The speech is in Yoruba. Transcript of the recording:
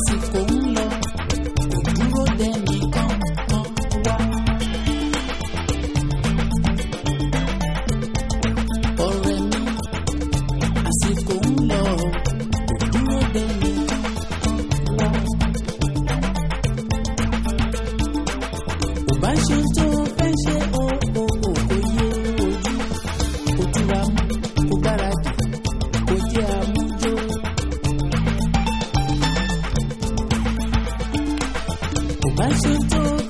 àsìkò ń lọ kò dúró dẹ́ni kan wá. ọ̀rẹ́ mi àsìkò ń lọ kò dúró dẹ́ni kan wá. bá ṣe tó fẹ́ ṣe kò yé ojú kò túra mú kò gbáradì kò jẹ́ àmújó. bá ṣe tó